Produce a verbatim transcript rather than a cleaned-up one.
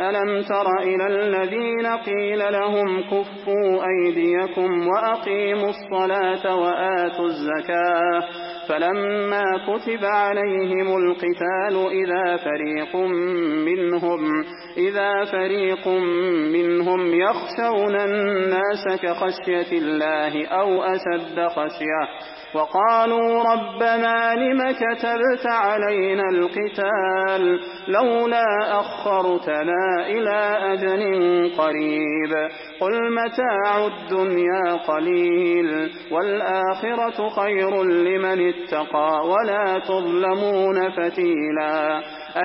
ألم تر إلى الذين قيل لهم كفوا أيديكم وأقيموا الصلاة وآتوا الزكاة فلما كتب عليهم القتال إذا فريق منهم, إذا فريق منهم يخشون الناس كخشية الله أو أشد خشية وقالوا ربنا لم كتبت علينا القتال لولا أخرتنا إلى أجل قريب قل متاع الدنيا قليل والآخرة خير لمن اتقى ولا تظلمون فتيلا